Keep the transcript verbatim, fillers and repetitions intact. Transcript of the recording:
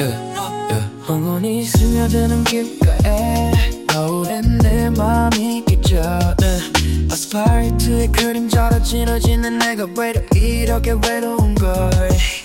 영원히 스며드는 길가에 겨울엔 내 맘이 끼쳐 아스팔트의 그림자로 진해지는 내가 왜 이렇게 외로운 걸